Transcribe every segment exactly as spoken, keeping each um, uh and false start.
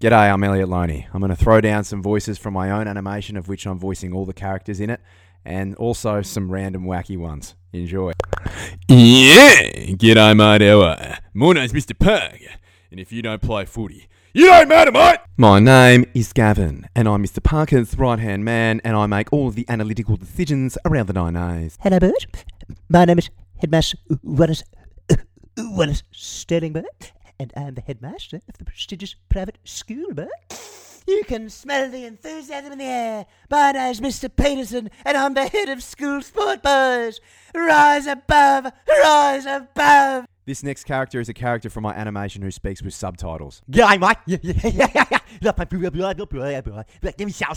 G'day, I'm Elliot Loney. I'm going to throw down some voices from my own animation of which I'm voicing all the characters in it, and also some random wacky ones. Enjoy. Yeah! G'day, mate. How are ya? My name's Mister Park, and if you don't play footy, you don't matter, mate! My name is Gavin, and I'm Mister Parker's right-hand man, and I make all of the analytical decisions around the nine A's. Hello, Bert. My name is Headmaster Wallace, Wallace Sterling, Bert, and I'm the headmaster of the prestigious private school, Bert. You can smell the enthusiasm in the air. My name's Mister Peterson, and I'm the head of school sport, boys. Rise above, rise above. This next character is a character from my animation who speaks with subtitles. Yeah, mate. Yeah, yeah, yeah, yeah, yeah. Let me shout.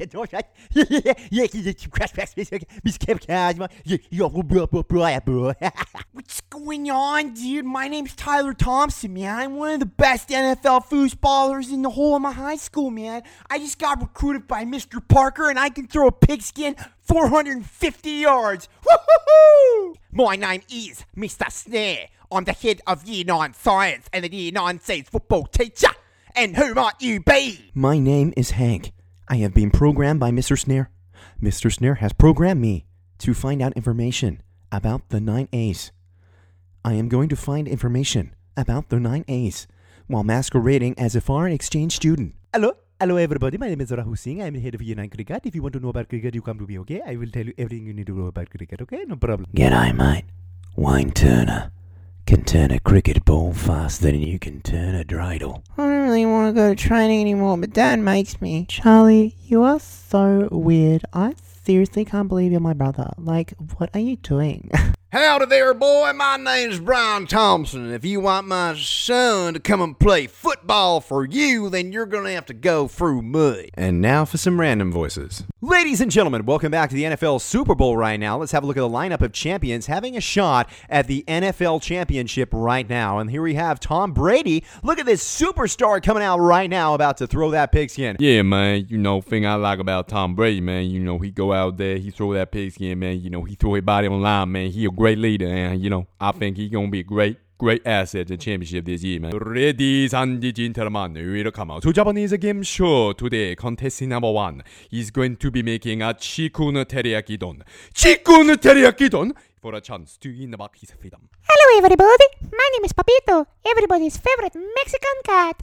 What's going on, dude? My name's Tyler Thompson, man. I'm one of the best N F L foosballers in the whole of my high school, man. I just got recruited by Mister Parker, and I can throw a pigskin four hundred fifty yards. Woo-hoo-hoo! My name is Mister Snare. I'm the head of Year nine Science and the Year nine Science football teacher. And who might you be? My name is Hank. I have been programmed by Mister Snare. Mister Snare has programmed me to find out information about the nine A's. I am going to find information about the nine A's while masquerading as a foreign exchange student. Hello, hello everybody. My name is Rahul Singh. I'm the head of Year nine Cricket. If you want to know about cricket, you come to me, okay? I will tell you everything you need to know about cricket, okay? No problem. G'day, mate. Wayne Turner can turn a cricket ball faster than you can turn a dreidel. I don't really want to go to training anymore, but Dad makes me. Charlie, you are so weird. I seriously can't believe you're my brother. Like, what are you doing? Howdy there, boy. My name's Brian Thompson, and if you want my son to come and play football for you, then you're going to have to go through me. And now for some random voices. Ladies and gentlemen, welcome back to the N F L Super Bowl right now. Let's have a look at the lineup of champions having a shot at the N F L championship right now. And here we have Tom Brady. Look at this superstar coming out right now about to throw that pigskin. Yeah, man. You know, thing I like about Tom Brady, man, you know, he go out there, he throw that pigskin, man. You know, he throw his body on line, man. He a great leader, and, you know, I think he's going to be a great, great asset to the championship this year, man. Ladies and gentlemen, welcome to Japanese game show. Today, contestant number one is going to be making a chicken teriyaki don. Chicken teriyaki don for a chance to win back his freedom. Hello, everybody. My name is Papito, everybody's favorite Mexican cat.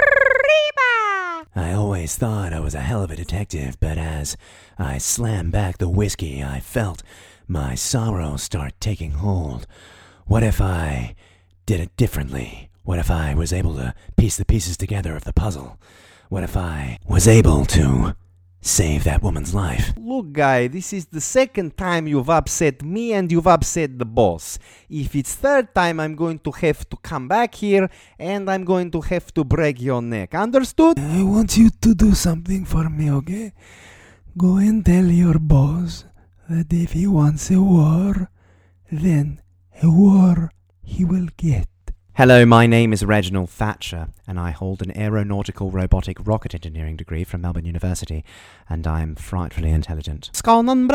Arriba! I always thought I was a hell of a detective, but as I slammed back the whiskey, I felt my sorrow start taking hold. What if I did it differently? What if I was able to piece the pieces together of the puzzle? What if I was able to save that woman's life? Look, guy, this is the second time you've upset me and you've upset the boss. If it's third time, I'm going to have to come back here and I'm going to have to break your neck. Understood? I want you to do something for me, okay? Go and tell your boss that if he wants a war, then a war he will get. Hello, my name is Reginald Thatcher, and I hold an aeronautical robotic rocket engineering degree from Melbourne University, and I'm frightfully intelligent. And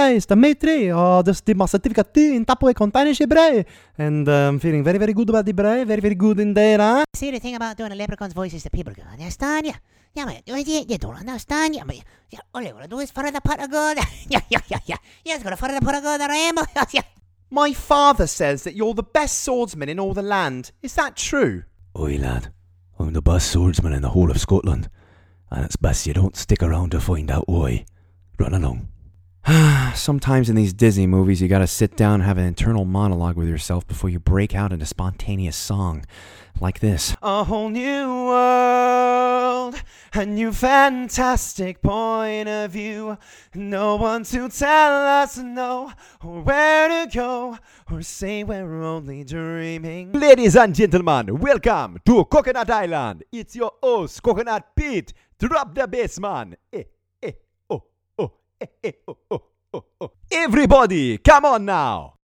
uh, I'm feeling very, very good about the brain, very, very good indeed, huh? See, the thing about doing a leprechaun's voice is that people can understand you. Yeah, man, you, you don't understand you. Yeah, all you gotta do is follow the pot of God. Yeah, yeah, yeah, yeah. Yeah, it's gonna follow the pot of God, I am. Yeah. My father says that you're the best swordsman in all the land. Is that true? Oi, lad. I'm the best swordsman in the whole of Scotland, and it's best you don't stick around to find out why. Run along. Sometimes in these Disney movies, you gotta sit down and have an internal monologue with yourself before you break out into spontaneous song. Like this. A whole new world, a new fantastic point of view. No one to tell us no, or where to go, or say we're only dreaming. Ladies and gentlemen, welcome to Coconut Island. It's your host, Coconut Pete. Drop the bass, man. Eh, eh, oh, oh, eh, eh, oh, oh, oh, oh. Everybody, come on now.